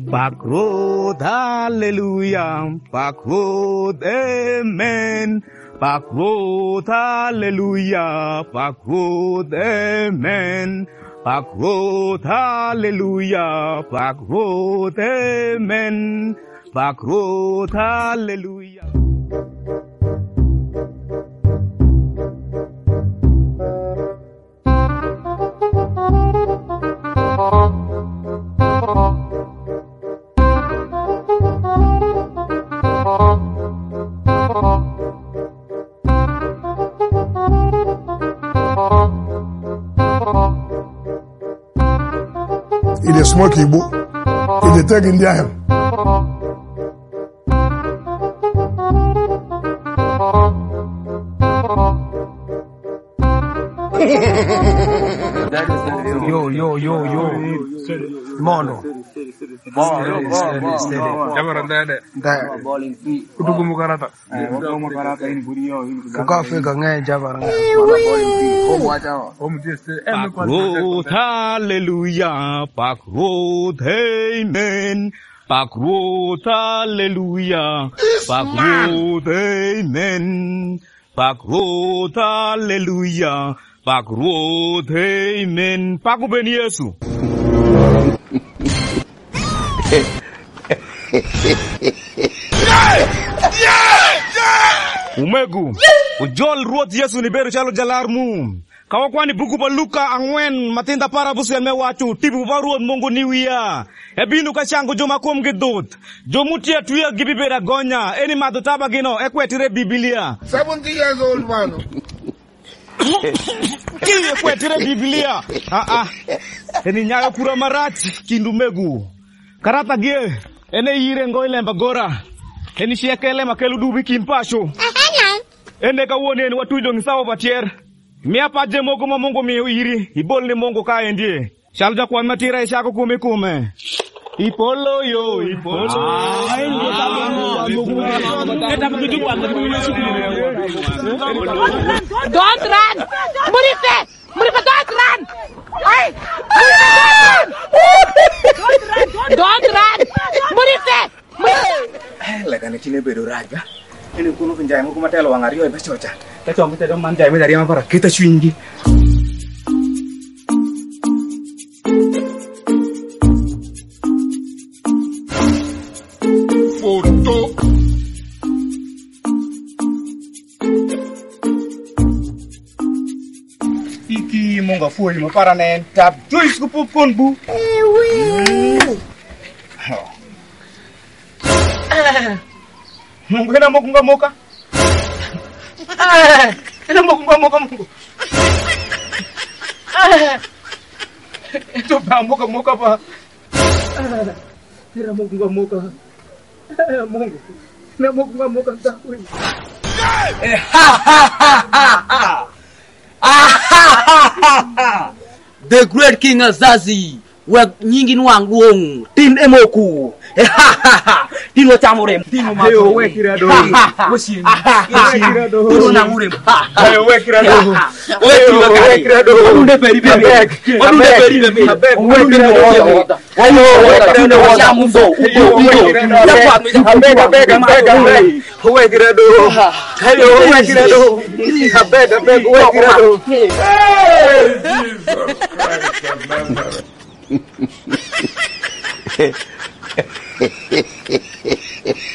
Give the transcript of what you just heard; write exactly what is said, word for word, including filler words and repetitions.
Backroad, hallelujah. Backroad, amen. Backroad, hallelujah. Backroad, amen. Backroad, hallelujah. Backroad, amen. Backroad, hallelujah. Il est small Kibo. Il est très indien. Yo, yo, yo, yo. Mono. Steady, steady, steady. Bowling free. Kutuku mukarata. Mukarata ini buriyo. Kakafika ngai jabara. Backroad, hallelujah. Backroad, amen. Backroad, hallelujah. Backroad, amen. Backroad, hallelujah. Backroad, amen. Pakubeni Yesu. Umegu, ujol ruot Yesu ni beru chalo jalarmu. Kawa kwani buku pa Luka angwen matinda para busu yan mewachu tibu paruot Mungu niwia. Ebinu ka changu joma kum gidut. Jomutia tuya gibibera gonya. Eni madutaba gino ekwetire Biblia. seventy years old man. Kile ekwetire Biblia. Ah ah. Eni nyayo kura marati kindumegu. Karata gie. Ene yire ngoile mbagora. Eni shiekele makelu dubi kimpasho. Ene kawone eni watuido ngisawa patier. Mia paje mogo mo Mungu mi iri. Ibol ni Mungu ka endie. Shalja kwa matira ishako kume kume. Ipolo yo, ipolo. Don't run! Murife! Murife, don't run! Hey! Don't run! Murife! Laga ni chine bedo raja. Ini kuno penjai mo kumatelo wangario e bachocha. Kita chom kita dom manjai me dari mapara. Kita swingi. Foto. Iki monga foi mo para nen tap jois ku pupun bu. Ewi. Mungu kena mo kunga moka. Ah, kena mo kunga moka Mungu. Ah. Itu ba moka moka pa. Kena mo kunga moka. Mungu. Kena mo kunga moka takui. Eh ha ha ha ha. Ah ha ha ha. The great King Azazi. Wek nyingi nuangwong tin emoku eh ha ha ha tin watamurem tin mayo wekirado wosin wekirado tin nangurem ayo wekirado wekirado unde peri bebe unde peri bebe wekirado ayo wekirado wasamundo abega abega abega wekirado ayo wekirado abega abega wekirado Hehehehe